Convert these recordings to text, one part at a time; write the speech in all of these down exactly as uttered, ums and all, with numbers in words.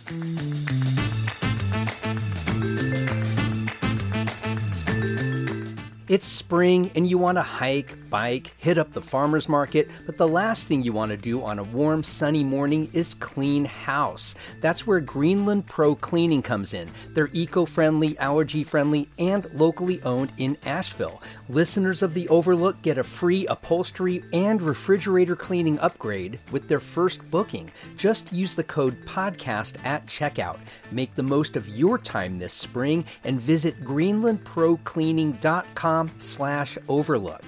It's spring and you want to hike, bike, hit up the farmer's market, but the last thing you want to do on a warm, sunny morning is clean house. That's where Greenland Pro Cleaning comes in. They're eco-friendly, allergy-friendly, and locally owned in Asheville. Listeners of The Overlook get a free upholstery and refrigerator cleaning upgrade with their first booking. Just use the code PODCAST at checkout. Make the most of your time this spring and visit greenland pro cleaning dot com slash overlook.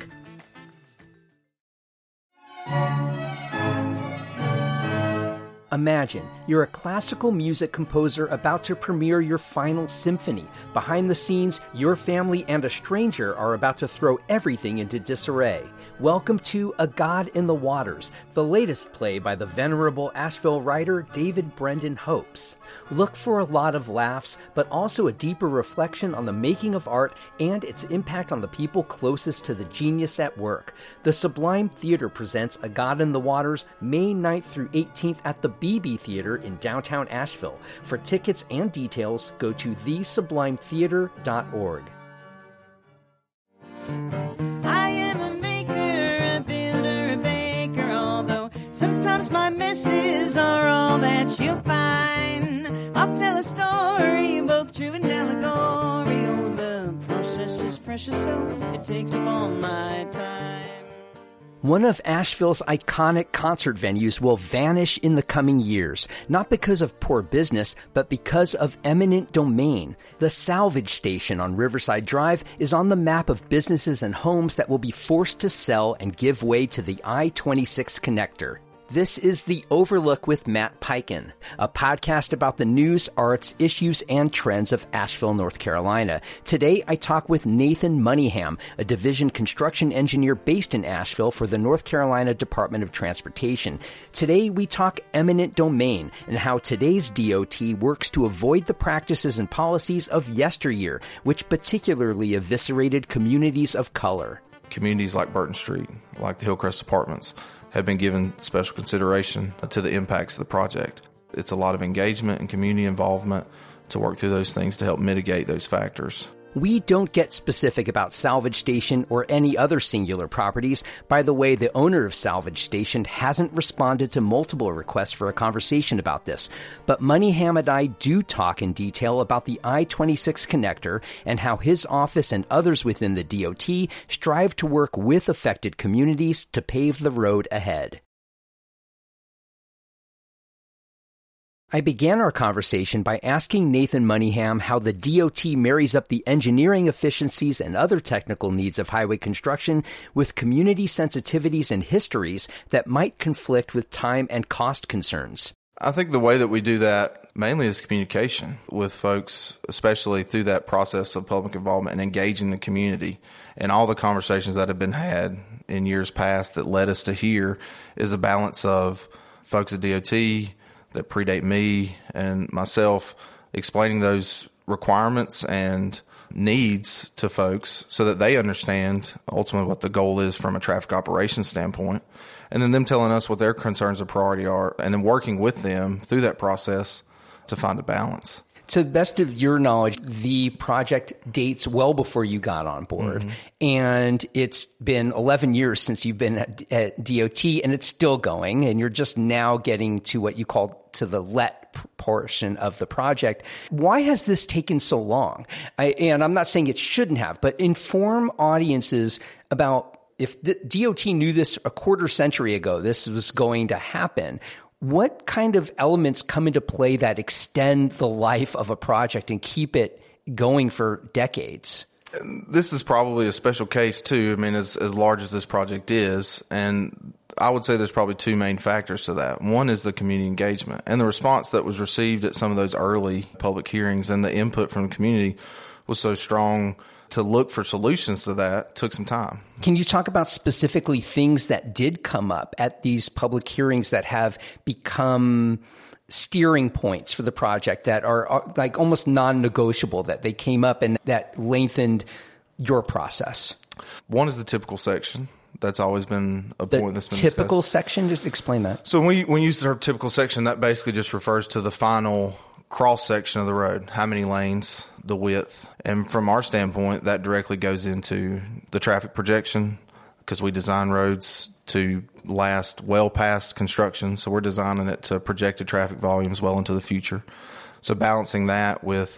Imagine you're a classical music composer about to premiere your final symphony. Behind the scenes, your family and a stranger are about to throw everything into disarray. Welcome to A God in the Waters, the latest play by the venerable Asheville writer David Brendan Hopes. Look for a lot of laughs, but also a deeper reflection on the making of art and its impact on the people closest to the genius at work. The Sublime Theater presents A God in the Waters May ninth through eighteenth at the B B Theater in downtown Asheville. For tickets and details, go to the sublime theater dot org. I am a maker, a builder, a baker, although sometimes my messes are all that you'll find. I'll tell a story, both true and allegory. Oh, the process is precious, so it takes up all my time. One of Asheville's iconic concert venues will vanish in the coming years, not because of poor business, but because of eminent domain. The Salvage Station on Riverside Drive is on the map of businesses and homes that will be forced to sell and give way to the I twenty-six connector. This is The Overlook with Matt Peiken, a podcast about the news, arts, issues, and trends of Asheville, North Carolina. Today, I talk with Nathan Moneyham, a division construction engineer based in Asheville for the North Carolina Department of Transportation. Today, we talk eminent domain and how today's D O T works to avoid the practices and policies of yesteryear, which particularly eviscerated communities of color. Communities like Burton Street, like the Hillcrest Apartments, have been given special consideration to the impacts of the project. It's a lot of engagement and community involvement to work through those things to help mitigate those factors. We don't get specific about Salvage Station or any other singular properties. By the way, the owner of Salvage Station hasn't responded to multiple requests for a conversation about this. But Moneyham and I do talk in detail about the I twenty-six connector and how his office and others within the D O T strive to work with affected communities to pave the road ahead. I began our conversation by asking Nathan Moneyham how the D O T marries up the engineering efficiencies and other technical needs of highway construction with community sensitivities and histories that might conflict with time and cost concerns. I think the way that we do that mainly is communication with folks, especially through that process of public involvement and engaging the community. And all the conversations that have been had in years past that led us to here is a balance of folks at D O T that predate me and myself, explaining those requirements and needs to folks so that they understand ultimately what the goal is from a traffic operations standpoint, and then them telling us what their concerns and priority are, and then working with them through that process to find a balance. To the best of your knowledge, the project dates well before you got on board, mm-hmm. and it's been eleven years since you've been at, at D O T, and it's still going, and you're just now getting to what you call to the let portion of the project. Why has this taken so long? I, and I'm not saying it shouldn't have, but inform audiences about if the D O T knew this a quarter century ago, this was going to happen. What kind of elements come into play that extend the life of a project and keep it going for decades? This is probably a special case too. I mean, as as large as this project is, and I would say there's probably two main factors to that. One is the community engagement and the response that was received at some of those early public hearings, and the input from the community was so strong. To look for solutions to that took some time. Can you talk about specifically things that did come up at these public hearings that have become steering points for the project that are, are like almost non-negotiable, that they came up and that lengthened your process? One is the typical section That's always been a The point that's been typical discussed. section, just explain that. So when we, when you use the term typical section, that basically just refers to the final cross section of the road, how many lanes, the width. And from our standpoint, that directly goes into the traffic projection, because we design roads to last well past construction. So we're designing it to projected traffic volumes well into the future. So balancing that with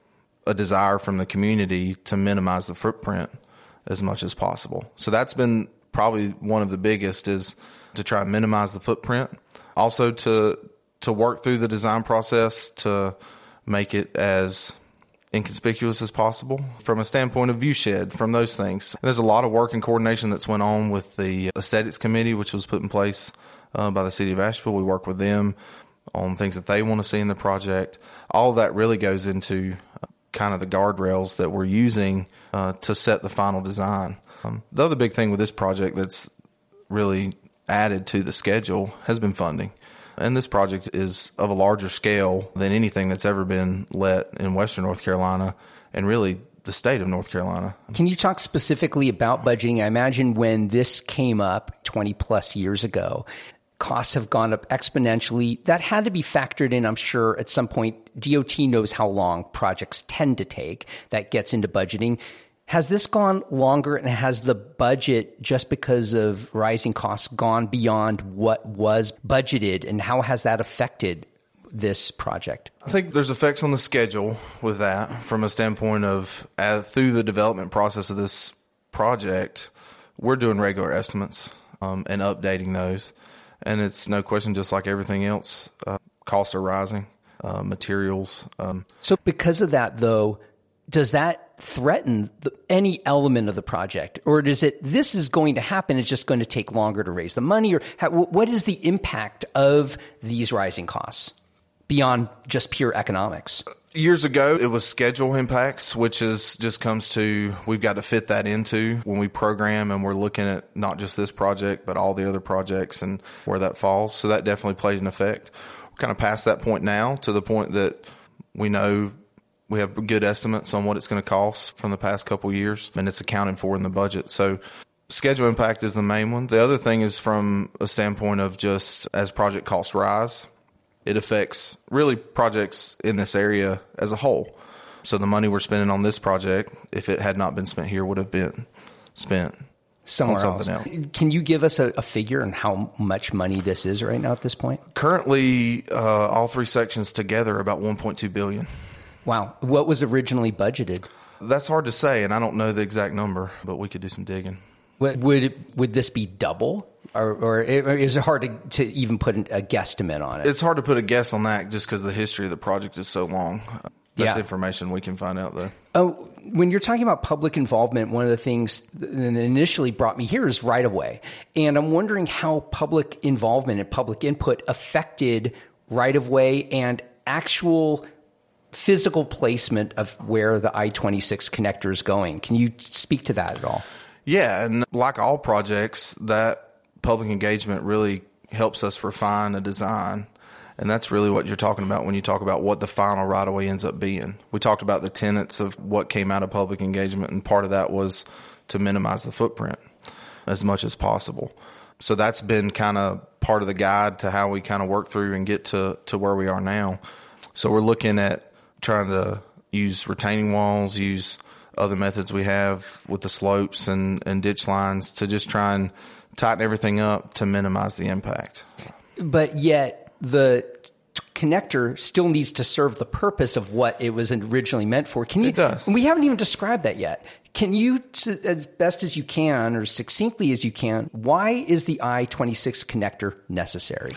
a desire from the community to minimize the footprint as much as possible. So that's been probably one of the biggest, is to try and minimize the footprint. Also to to work through the design process to make it as inconspicuous as possible from a standpoint of view shed, from those things. And there's a lot of work and coordination that's went on with the aesthetics committee, which was put in place uh, by the city of Asheville. We work with them on things that they want to see in the project. All of that really goes into uh, kind of the guardrails that we're using uh, to set the final design. Um, the other big thing with this project that's really added to the schedule has been funding. And this project is of a larger scale than anything that's ever been let in Western North Carolina and really the state of North Carolina. Can you talk specifically about budgeting? I imagine when this came up twenty plus years ago, costs have gone up exponentially. That had to be factored in, I'm sure, at some point. D O T knows how long projects tend to take. That gets into budgeting. Has this gone longer, and has the budget, just because of rising costs, gone beyond what was budgeted, and how has that affected this project? I think there's effects on the schedule with that from a standpoint of uh, through the development process of this project, we're doing regular estimates um, and updating those. And it's no question, just like everything else, uh, costs are rising, uh, materials. Um, so because of that, though, does that threaten the, any element of the project? Or does it, this is going to happen, it's just going to take longer to raise the money? Or how, what is the impact of these rising costs beyond just pure economics? Years ago, it was schedule impacts, which is just comes to, we've got to fit that into when we program, and we're looking at not just this project, but all the other projects and where that falls. So that definitely played an effect. We're kind of past that point now, to the point that we know we have good estimates on what it's going to cost from the past couple of years, and it's accounted for in the budget. So schedule impact is the main one. The other thing is from a standpoint of just as project costs rise, it affects really projects in this area as a whole. So the money we're spending on this project, if it had not been spent here, would have been spent somewhere on something else. else. Can you give us a, a figure on how much money this is right now at this point? Currently, uh, all three sections together are about one point two billion dollars. Wow. What was originally budgeted? That's hard to say, and I don't know the exact number, but we could do some digging. Would it, would this be double, or, or is it hard to, to even put a guesstimate on it? It's hard to put a guess on that just because the history of the project is so long. That's yeah. information we can find out, though. Oh, when you're talking about public involvement, one of the things that initially brought me here is right of way, and I'm wondering how public involvement and public input affected right of way and actual physical placement of where the I twenty-six connector is going. Can you speak to that at all? Yeah, and like all projects, that public engagement really helps us refine a design, and that's really what you're talking about when you talk about what the final right-of-way ends up being. We talked about the tenets of what came out of public engagement, and part of that was to minimize the footprint as much as possible. So that's been kind of part of the guide to how we kind of work through and get to, to where we are now. So we're looking at trying to use retaining walls, use other methods we have with the slopes and, and ditch lines to just try and tighten everything up to minimize the impact. But yet the connector still needs to serve the purpose of what it was originally meant for. Can you, it does. We haven't even described that yet. Can you, as best as you can or succinctly as you can, why is the I twenty-six connector necessary?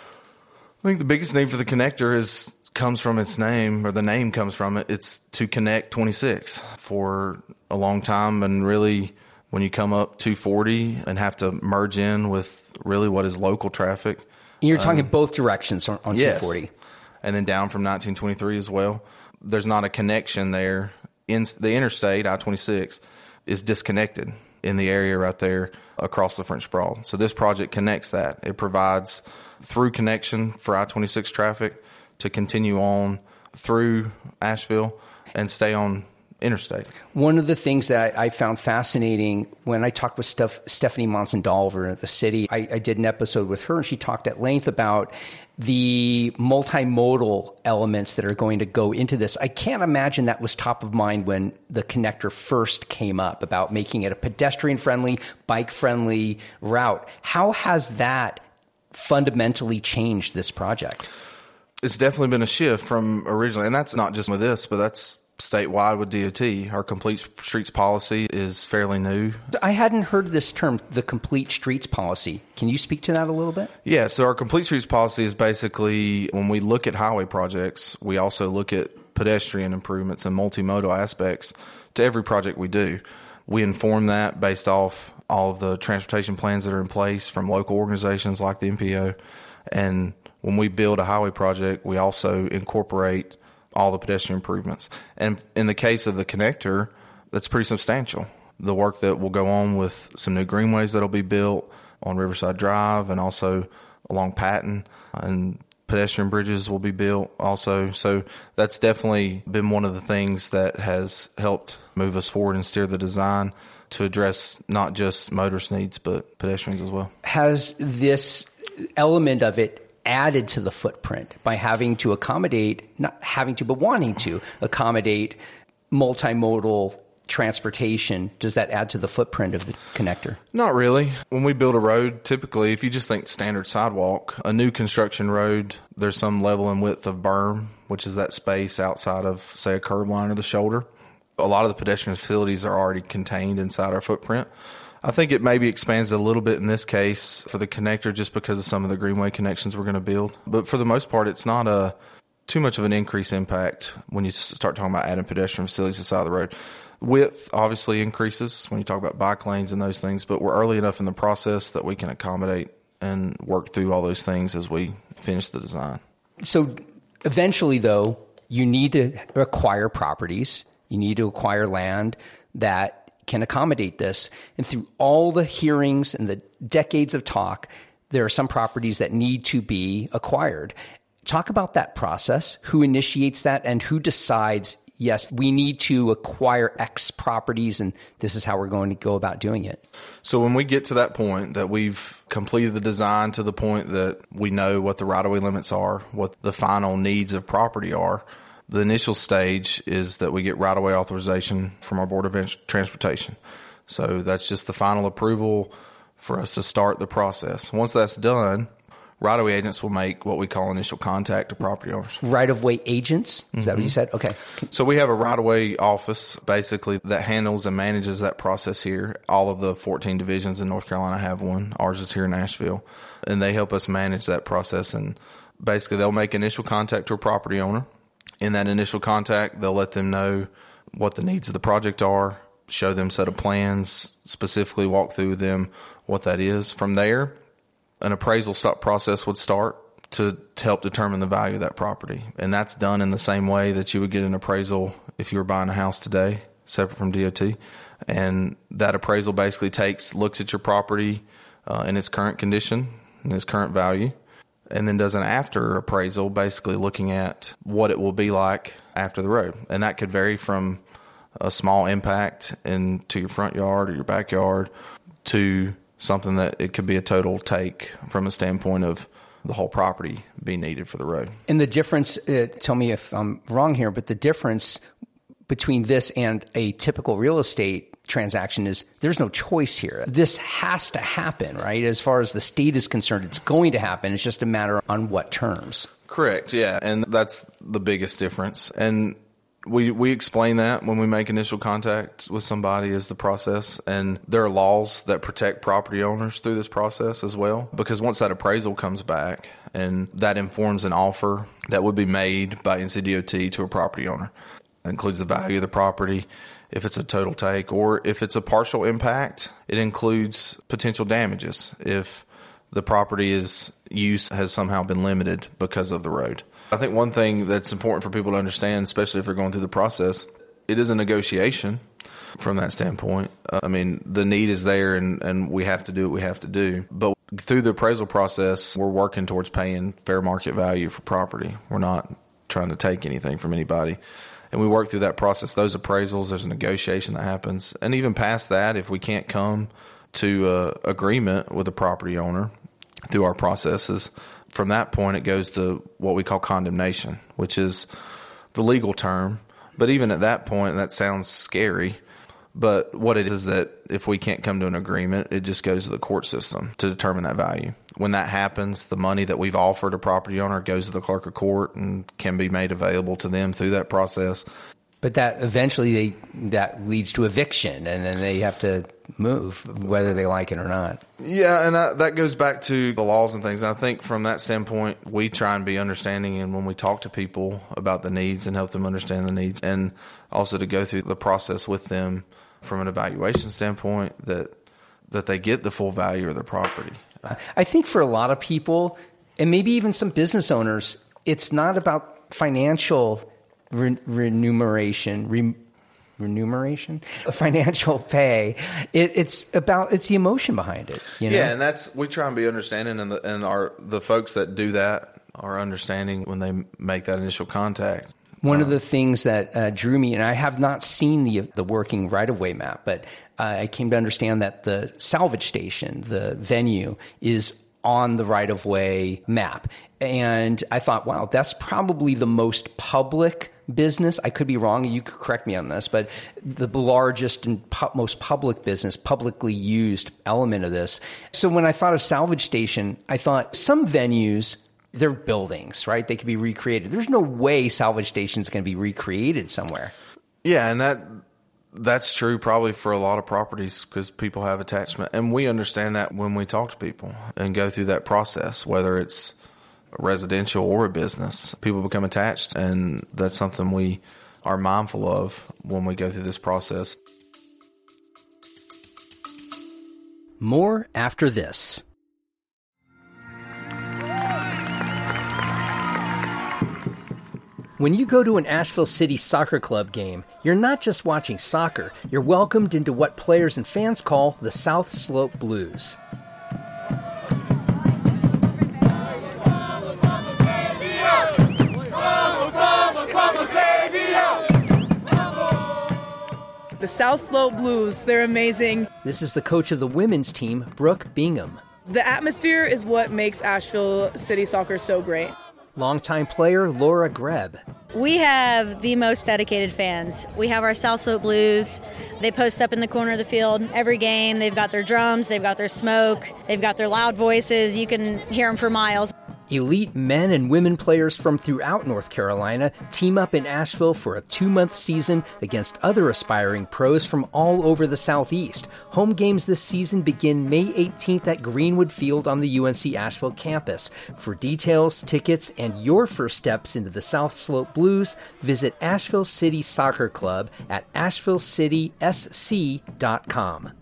I think the biggest need for the connector is comes from its name, or the name comes from it. It's to connect twenty-six for a long time. And really, when you come up two forty and have to merge in with really what is local traffic. You're talking um, both directions on, on yes. two forty. And then down from nineteen twenty-three as well. There's not a connection there. In the interstate, I twenty-six, is disconnected in the area right there across the French Broad. So this project connects that. It provides through connection for I twenty-six traffic to continue on through Asheville and stay on interstate. One of the things that I found fascinating when I talked with Steph, Stephanie Monson-Dolver at the city, I, I did an episode with her, and she talked at length about the multimodal elements that are going to go into this. I can't imagine that was top of mind when the connector first came up, about making it a pedestrian-friendly, bike-friendly route. How has that fundamentally changed this project? It's definitely been a shift from originally, and that's not just with this, but that's statewide with D O T. Our complete streets policy is fairly new. I hadn't heard this term, the complete streets policy. Can you speak to that a little bit? Yeah, so our complete streets policy is basically when we look at highway projects, we also look at pedestrian improvements and multimodal aspects to every project we do. We inform that based off all of the transportation plans that are in place from local organizations like the M P O. And when we build a highway project, we also incorporate all the pedestrian improvements. And in the case of the connector, that's pretty substantial. The work that will go on with some new greenways that'll be built on Riverside Drive and also along Patton, and pedestrian bridges will be built also. So that's definitely been one of the things that has helped move us forward and steer the design to address not just motorist needs, but pedestrians as well. Has this element of it added to the footprint by having to accommodate, not having to, but wanting to accommodate multimodal transportation? Does that add to the footprint of the connector? Not really. When we build a road, typically, if you just think standard sidewalk, a new construction road, there's some level and width of berm, which is that space outside of, say, a curb line or the shoulder. A lot of the pedestrian facilities are already contained inside our footprint. I think it maybe expands a little bit in this case for the connector just because of some of the greenway connections we're going to build. But for the most part, it's not a too much of an increase impact when you start talking about adding pedestrian facilities to the side of the road. Width obviously increases when you talk about bike lanes and those things, but we're early enough in the process that we can accommodate and work through all those things as we finish the design. So eventually, though, you need to acquire properties. You need to acquire land that can accommodate this. And through all the hearings and the decades of talk, there are some properties that need to be acquired. Talk about that process. Who initiates that and who decides, yes, we need to acquire X properties and this is how we're going to go about doing it? So when we get to that point that we've completed the design to the point that we know what the right-of-way limits are, what the final needs of property are, the initial stage is that we get right-of-way authorization from our Board of Transportation. So that's just the final approval for us to start the process. Once that's done, right-of-way agents will make what we call initial contact to property owners. Right-of-way agents? Is mm-hmm. that what you said? Okay. So we have a right-of-way office, basically, that handles and manages that process here. All of the fourteen divisions in North Carolina have one. Ours is here in Nashville. And they help us manage that process. And basically, they'll make initial contact to a property owner. In that initial contact, they'll let them know what the needs of the project are, show them a set of plans, specifically walk through with them what that is. From there, an appraisal stop process would start to, to help determine the value of that property. And that's done in the same way that you would get an appraisal if you were buying a house today, separate from D O T. And that appraisal basically takes, looks at your property uh, in its current condition, in its current value, and then does an after appraisal, basically looking at what it will be like after the road. And that could vary from a small impact into your front yard or your backyard to something that it could be a total take from a standpoint of the whole property being needed for the road. And the difference, uh, tell me if I'm wrong here, but the difference between this and a typical real estate transaction is there's no choice here. This has to happen, right? As far as the state is concerned, it's going to happen. It's just a matter on what terms. Correct, yeah. And that's the biggest difference. And we we explain that when we make initial contact with somebody is the process. And there are laws that protect property owners through this process as well. Because once that appraisal comes back and that informs an offer that would be made by N C D O T to a property owner. It includes the value of the property, if it's a total take, or if it's a partial impact, it includes potential damages if the property's use has somehow been limited because of the road. I think one thing that's important for people to understand, especially if they're going through the process, it is a negotiation from that standpoint. I mean, the need is there and, and we have to do what we have to do. But through the appraisal process, we're working towards paying fair market value for property. We're not trying to take anything from anybody. And we work through that process. Those appraisals, there's a negotiation that happens. And even past that, if we can't come to a agreement with the property owner through our processes, from that point it goes to what we call condemnation, which is the legal term. But even at that point, that sounds scary. But what it is is that if we can't come to an agreement, it just goes to the court system to determine that value. When that happens, the money that we've offered a property owner goes to the clerk of court and can be made available to them through that process. But that eventually they, that leads to eviction, and then they have to move, whether they like it or not. Yeah, and that, that goes back to the laws and things. And I think from that standpoint, we try and be understanding, and when we talk to people about the needs and help them understand the needs, and also to go through the process with them from an evaluation standpoint, that that they get the full value of their property. I think for a lot of people, and maybe even some business owners, it's not about financial re- remuneration, re- remuneration, financial pay. It, it's about it's the emotion behind it. You know? Yeah, and that's we try and be understanding, and the and our the folks that do that are understanding when they make that initial contact. One of the things that uh, drew me, and I have not seen the the working right-of-way map, but uh, I came to understand that the salvage station, the venue, is on the right-of-way map. And I thought, wow, that's probably the most public business. I could be wrong. You could correct me on this, but the largest and pu- most public business, publicly used element of this. So when I thought of salvage station, I thought some venues, they're buildings, right? They could be recreated. There's no way salvage station is going to be recreated somewhere. Yeah, and that that's true probably for a lot of properties because people have attachment. And we understand that when we talk to people and go through that process, whether it's a residential or a business, people become attached. And that's something we are mindful of when we go through this process. More after this. When you go to an Asheville City Soccer Club game, you're not just watching soccer, you're welcomed into what players and fans call the South Slope Blues. The South Slope Blues, they're amazing. This is the coach of the women's team, Brooke Bingham. The atmosphere is what makes Asheville City Soccer so great. Longtime player Laura Greb. We have the most dedicated fans. We have our South Slope Blues. They post up in the corner of the field every game. They've got their drums, they've got their smoke, they've got their loud voices. You can hear them for miles. Elite men and women players from throughout North Carolina team up in Asheville for a two-month season against other aspiring pros from all over the Southeast. Home games this season begin May eighteenth at Greenwood Field on the U N C Asheville campus. For details, tickets, and your first steps into the South Slope Blues, visit Asheville City Soccer Club at asheville city s c dot com.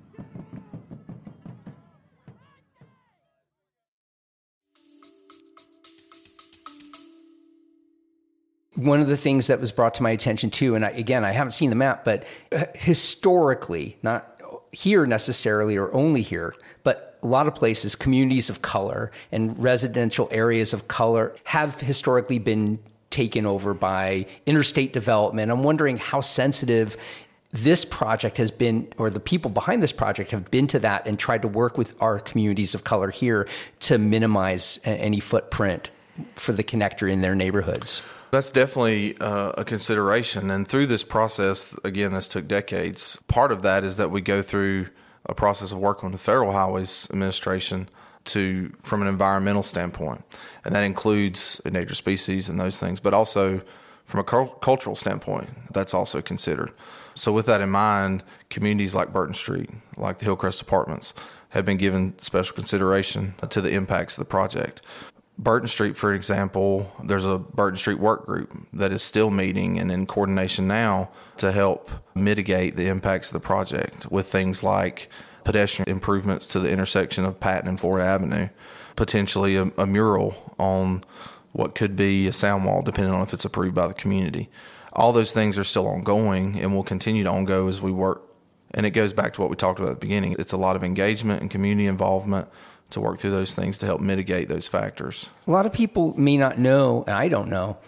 One of the things that was brought to my attention too, and I, again, I haven't seen the map, but historically, not here necessarily or only here, but a lot of places, communities of color and residential areas of color have historically been taken over by interstate development. I'm wondering how sensitive this project has been, or the people behind this project have been to that and tried to work with our communities of color here to minimize any footprint for the connector in their neighborhoods. That's definitely uh, a consideration. And through this process, again, this took decades. Part of that is that we go through a process of working with the Federal Highways Administration to, from an environmental standpoint. And that includes endangered species and those things, but also from a cultural standpoint, that's also considered. So with that in mind, communities like Burton Street, like the Hillcrest Apartments, have been given special consideration to the impacts of the project. Burton Street, for example, there's a Burton Street work group that is still meeting and in coordination now to help mitigate the impacts of the project with things like pedestrian improvements to the intersection of Patton and Florida Avenue, potentially a, a mural on what could be a sound wall, depending on if it's approved by the community. All those things are still ongoing and will continue to ongo as we work. And it goes back to what we talked about at the beginning. It's a lot of engagement and community involvement to work through those things to help mitigate those factors. A lot of people may not know, and I don't know,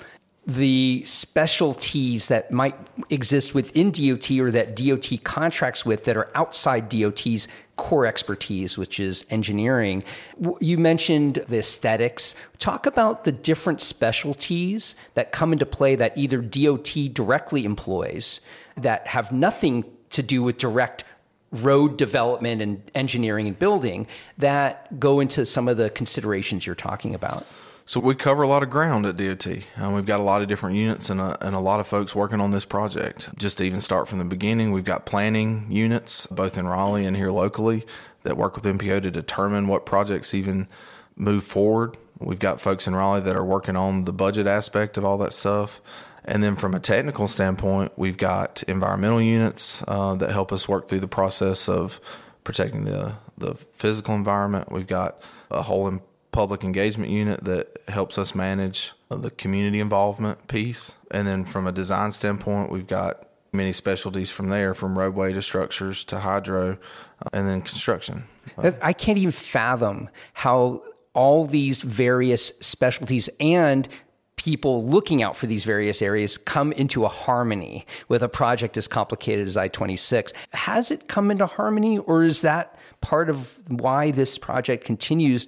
the specialties that might exist within D O T or that D O T contracts with that are outside D O T's core expertise, which is engineering. You mentioned the aesthetics. Talk about the different specialties that come into play that either D O T directly employs that have nothing to do with direct road development and engineering and building that go into some of the considerations you're talking about. So we cover a lot of ground at D O T. Um, we've got a lot of different units and a, and a lot of folks working on this project. Just to even start from the beginning, we've got planning units, both in Raleigh and here locally, that work with M P O to determine what projects even move forward. We've got folks in Raleigh that are working on the budget aspect of all that stuff. And then from a technical standpoint, we've got environmental units uh, that help us work through the process of protecting the, the physical environment. We've got a whole in- public engagement unit that helps us manage the community involvement piece. And then from a design standpoint, we've got many specialties from there, from roadway to structures to hydro, uh, and then construction. Uh, I can't even fathom how all these various specialties and people looking out for these various areas come into a harmony with a project as complicated as I twenty-six. Has it come into harmony, or is that part of why this project continues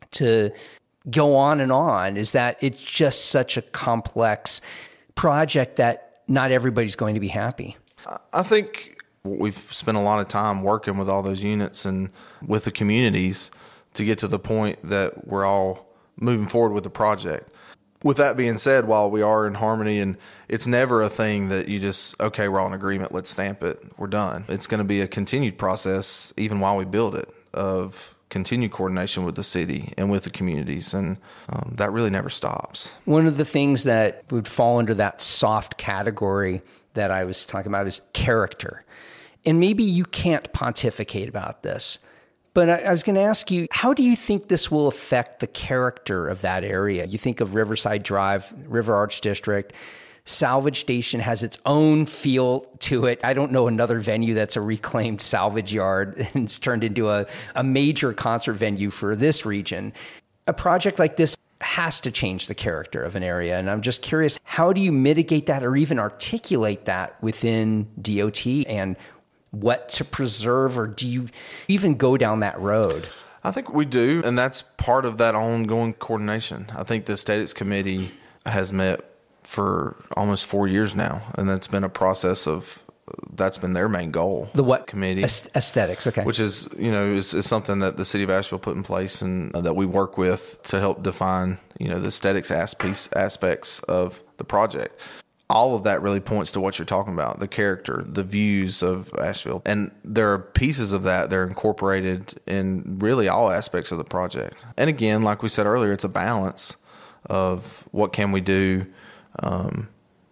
to go on and on, is that it's just such a complex project that not everybody's going to be happy? I think we've spent a lot of time working with all those units and with the communities to get to the point that we're all moving forward with the project. With that being said, while we are in harmony, and it's never a thing that you just, okay, we're all in agreement, let's stamp it, we're done. It's going to be a continued process, even while we build it, of continued coordination with the city and with the communities, and um, that really never stops. One of the things that would fall under that soft category that I was talking about is character. And maybe you can't pontificate about this, but I, I was going to ask you, how do you think this will affect the character of that area? You think of Riverside Drive, River Arts District. Salvage Station has its own feel to it. I don't know another venue that's a reclaimed salvage yard and it's turned into a, a major concert venue for this region. A project like this has to change the character of an area. And I'm just curious, how do you mitigate that or even articulate that within D O T, and what to preserve, or do you even go down that road? I think we do, and that's part of that ongoing coordination. I think the Aesthetics Committee has met for almost four years now, and that's been a process of, that's been their main goal. The what? Committee. Aesthetics, okay. Which is, you know, is, is something that the city of Asheville put in place and uh, that we work with to help define, you know, the aesthetics piece, aspects of the project. All of that really points to what you're talking about, the character, the views of Asheville. And there are pieces of that that are incorporated in really all aspects of the project. And again, like we said earlier, it's a balance of what can we do um,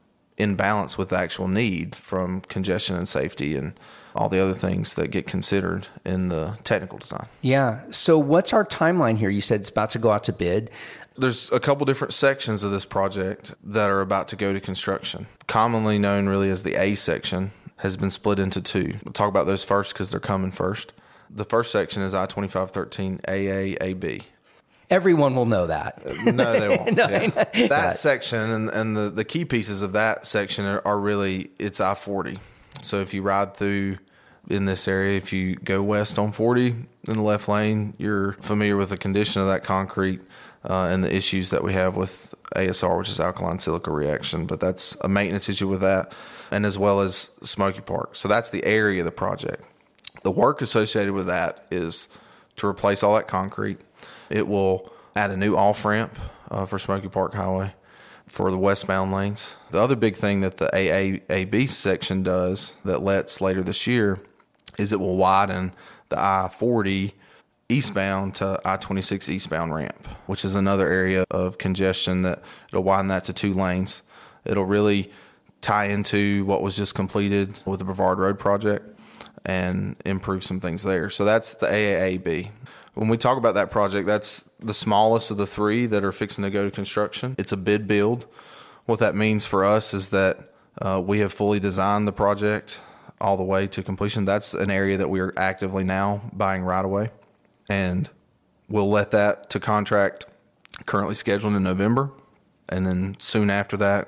in balance with the actual need from congestion and safety and all the other things that get considered in the technical design. Yeah. So what's our timeline here? You said it's about to go out to bid. There's a couple different sections of this project that are about to go to construction. Commonly known really as the A section has been split into two. We'll talk about those first because they're coming first. The first section is I twenty-five thirteen A A A B. Everyone will know that. No, they won't. no, yeah. That that section and, and the, the key pieces of that section are, are really, it's I forty. So if you ride through in this area, if you go west on forty in the left lane, you're familiar with the condition of that concrete uh, and the issues that we have with A S R, which is alkaline silica reaction. But that's a maintenance issue with that, and as well as Smoky Park. So that's the area of the project. The work associated with that is to replace all that concrete. It will add a new off-ramp uh, for Smoky Park Highway for the westbound lanes. The other big thing that the A A A B section does that lets later this year is it will widen the I forty eastbound to I twenty-six eastbound ramp, which is another area of congestion that it'll widen that to two lanes. It'll really tie into what was just completed with the Brevard Road project and improve some things there. So that's the A A A B. When we talk about that project, that's the smallest of the three that are fixing to go to construction. It's a bid build. What that means for us is that uh, we have fully designed the project all the way to completion. That's an area that we are actively now buying right away. And we'll let that to contract currently scheduled in November. And then soon after that,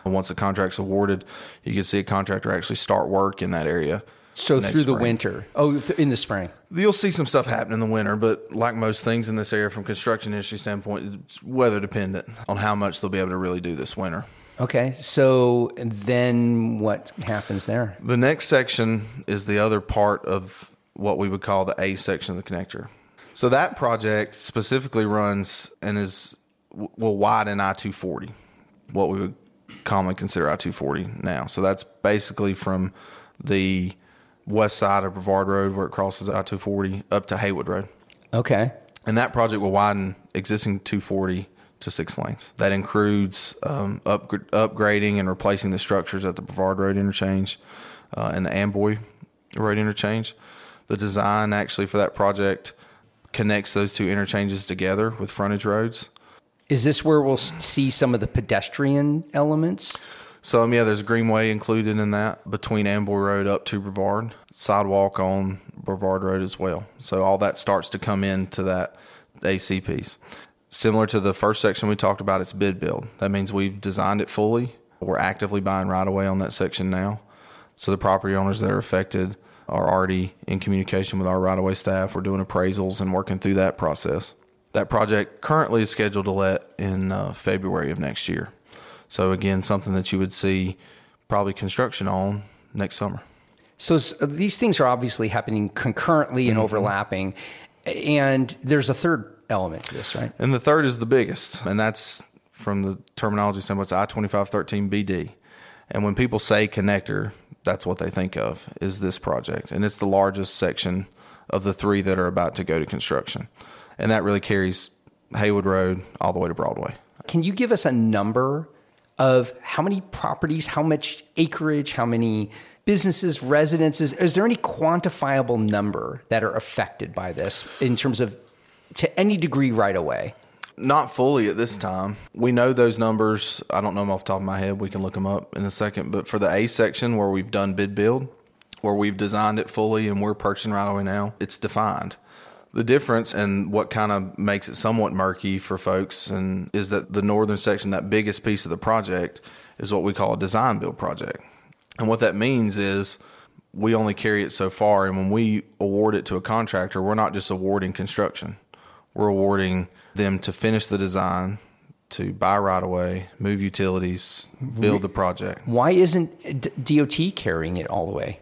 And once the contract's awarded, you can see a contractor actually start work in that area. So through the spring. winter. Oh, th- in the spring. You'll see some stuff happen in the winter, but like most things in this area from construction industry standpoint, it's weather dependent on how much they'll be able to really do this winter. Okay. So then what happens there? The next section is the other part of what we would call the A section of the connector. So that project specifically runs and is will widen I two forty, what we would commonly consider I two forty now. So that's basically from the west side of Brevard Road where it crosses I two forty up to Haywood Road. Okay. And that project will widen existing two forty to six lanes. That includes um, up, upgrading and replacing the structures at the Brevard Road interchange uh, and the Amboy Road interchange. The design actually for that project connects those two interchanges together with frontage roads. Is this where we'll see some of the pedestrian elements? So, um, yeah, there's Greenway included in that between Amboy Road up to Brevard, sidewalk on Brevard Road as well. So all that starts to come into that A C piece. Similar to the first section we talked about, it's bid build. That means we've designed it fully. We're actively buying right away on that section now. So the property owners that are affected are already in communication with our right-of-way staff. We're doing appraisals and working through that process. That project currently is scheduled to let in uh, February of next year. So again, something that you would see probably construction on next summer. So uh, these things are obviously happening concurrently and mm-hmm. overlapping. And there's a third element to this, right? And the third is the biggest, and that's from the terminology standpoint, it's I twenty-five thirteen B D. And when people say connector, that's what they think of, is this project. And it's the largest section of the three that are about to go to construction. And that really carries Haywood Road all the way to Broadway. Can you give us a number of how many properties, how much acreage, how many businesses, residences? Is there any quantifiable number that are affected by this in terms of to any degree right away? Not fully at this time. We know those numbers. I don't know them off the top of my head. We can look them up in a second. But for the A section where we've done bid build, where we've designed it fully and we're purchasing right away now, it's defined. The difference and what kind of makes it somewhat murky for folks and is that the northern section, that biggest piece of the project, is what we call a design build project. And what that means is we only carry it so far. And when we award it to a contractor, we're not just awarding construction. We're awarding them to finish the design, to buy right away, move utilities, build the project. Why isn't D O T carrying it all the way?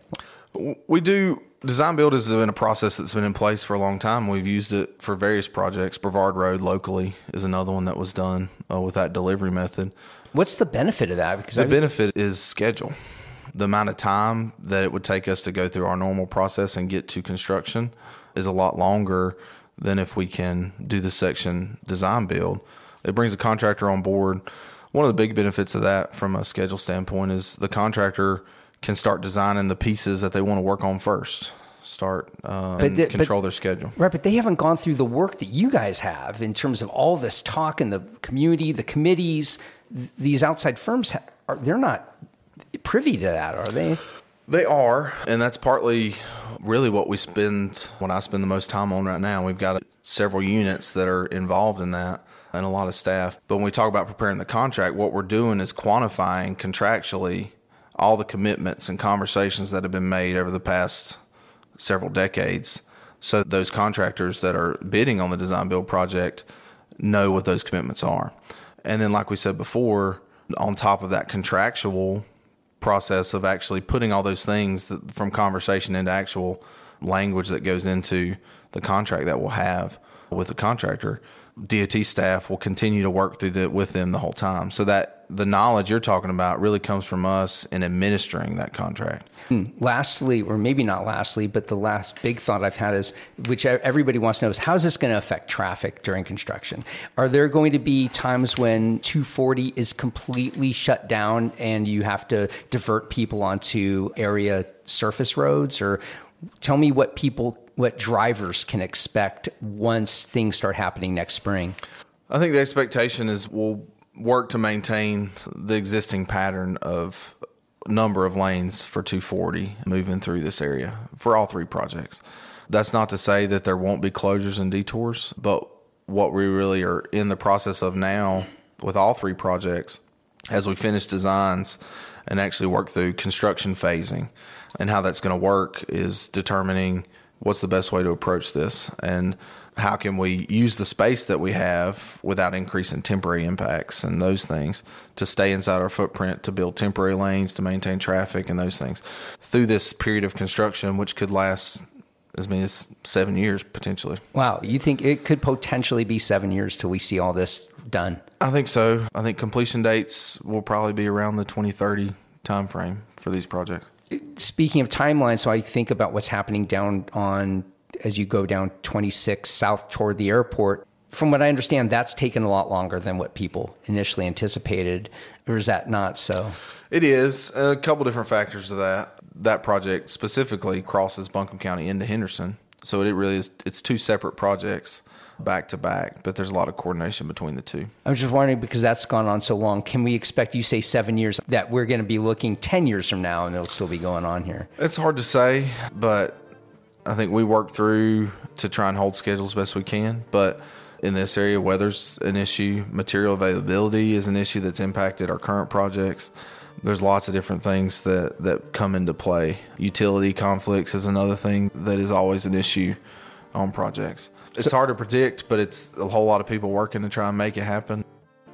We do. Design build has been a process that's been in place for a long time. We've used it for various projects. Brevard Road locally is another one that was done uh, with that delivery method. What's the benefit of that? Because the I mean, benefit is schedule. The amount of time that it would take us to go through our normal process and get to construction is a lot longer than if we can do the section design build. It brings a contractor on board. One of the big benefits of that from a schedule standpoint is the contractor can start designing the pieces that they want to work on first, start uh, and the, control but, their schedule. Right, but they haven't gone through the work that you guys have in terms of all this talk in the community, the committees. Th- these outside firms, ha- are, they're not privy to that, are they? They are, and that's partly really what we spend, what I spend the most time on right now. We've got several units that are involved in that and a lot of staff. But when we talk about preparing the contract, what we're doing is quantifying contractually all the commitments and conversations that have been made over the past several decades, so that those contractors that are bidding on the design build project know what those commitments are. And then, like we said before, on top of that contractual process of actually putting all those things that, from conversation into actual language that goes into the contract that we'll have with the contractor, D O T staff will continue to work through that with them the whole time. So that the knowledge you're talking about really comes from us in administering that contract. Hmm. Lastly, or maybe not lastly, but the last big thought I've had is, which everybody wants to know, is how is this going to affect traffic during construction? Are there going to be times when two forty is completely shut down and you have to divert people onto area surface roads? Or tell me what people, what drivers can expect once things start happening next spring. I think the expectation is we'll work to maintain the existing pattern of number of lanes for two forty moving through this area for all three projects. That's not to say that there won't be closures and detours, but what we really are in the process of now with all three projects as we finish designs and actually work through construction phasing. And how that's going to work is determining what's the best way to approach this and how can we use the space that we have without increasing temporary impacts and those things to stay inside our footprint, to build temporary lanes, to maintain traffic and those things through this period of construction, which could last as many as seven years potentially. Wow. You think it could potentially be seven years till we see all this done? I think so. I think completion dates will probably be around the twenty thirty timeframe for these projects. Speaking of timeline, so I think about what's happening down on, as you go down twenty-six south toward the airport. From what I understand, that's taken a lot longer than what people initially anticipated. Or is that not so? It is. A couple different factors to that. That project specifically crosses Buncombe County into Henderson. So it really is, it's two separate projects back to back, but there's a lot of coordination between the two. I was just wondering, because that's gone on so long, can we expect, you say seven years, that we're going to be looking ten years from now and it'll still be going on here? It's hard to say, but I think we work through to try and hold schedules best we can. But in this area, weather's an issue. Material availability is an issue that's impacted our current projects. There's lots of different things that, that come into play. Utility conflicts is another thing that is always an issue on projects. It's so hard to predict, but it's a whole lot of people working to try and make it happen.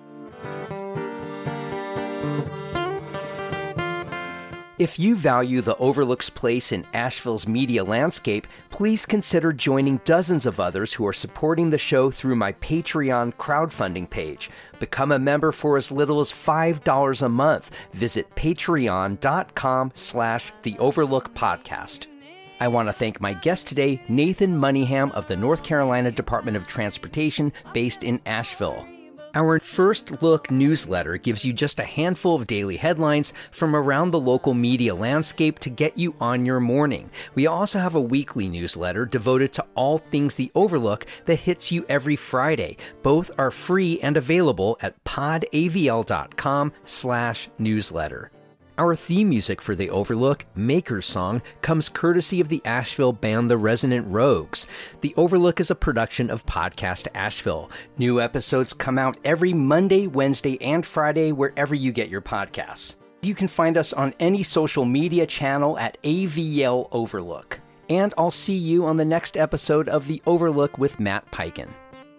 If you value the Overlook's place in Asheville's media landscape, please consider joining dozens of others who are supporting the show through my Patreon crowdfunding page. Become a member for as little as five dollars a month. Visit patreon.com slash the Overlook Podcast. I want to thank my guest today, Nathan Moneyham of the North Carolina Department of Transportation, based in Asheville. Our First Look newsletter gives you just a handful of daily headlines from around the local media landscape to get you on your morning. We also have a weekly newsletter devoted to all things The Overlook that hits you every Friday. Both are free and available at podavl.com slash newsletter. Our theme music for The Overlook, Maker's Song, comes courtesy of the Asheville band The Resonant Rogues. The Overlook is a production of Podcast Asheville. New episodes come out every Monday, Wednesday, and Friday wherever you get your podcasts. You can find us on any social media channel at A V L Overlook. And I'll see you on the next episode of The Overlook with Matt Peiken.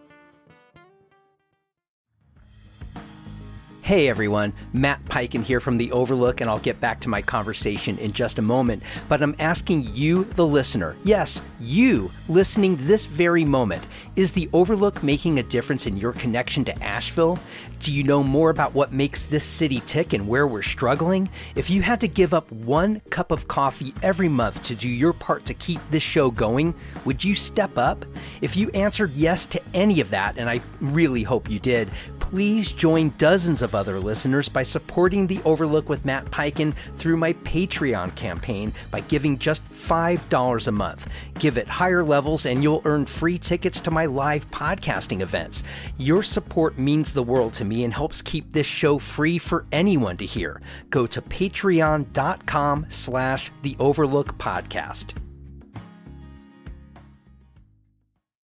Hey everyone, Matt Peiken here from The Overlook, and I'll get back to my conversation in just a moment. But I'm asking you, the listener, yes, you listening this very moment, is The Overlook making a difference in your connection to Asheville? Do you know more about what makes this city tick and where we're struggling? If you had to give up one cup of coffee every month to do your part to keep this show going, would you step up? If you answered yes to any of that, and I really hope you did, please join dozens of other listeners by supporting The Overlook with Matt Peiken through my Patreon campaign by giving just five dollars a month. Give it higher levels and you'll earn free tickets to my live podcasting events. Your support means the world to me and helps keep this show free for anyone to hear. Go to patreon.com slash The Overlook Podcast.